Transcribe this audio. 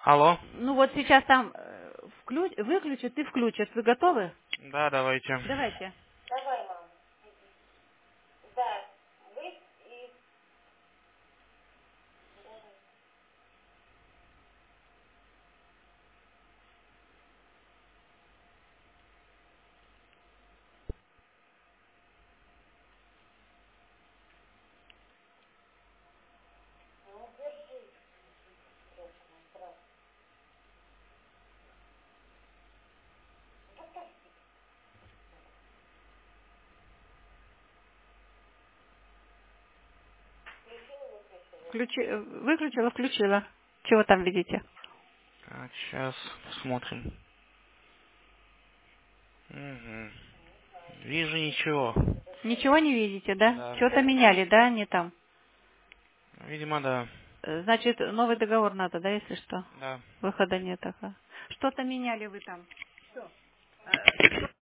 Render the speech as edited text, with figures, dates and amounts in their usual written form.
Алло? Ну вот сейчас там выключат и включат. Вы готовы? Да, давайте. Давайте. Выключила, включила. Чего там видите? Так, сейчас посмотрим. Угу. Вижу ничего. Ничего не видите, да? Да. Что-то меняли, да, не там? Видимо, да. Значит, новый договор надо, да, если что? Да. Выхода нет. Ага. Что-то меняли вы там.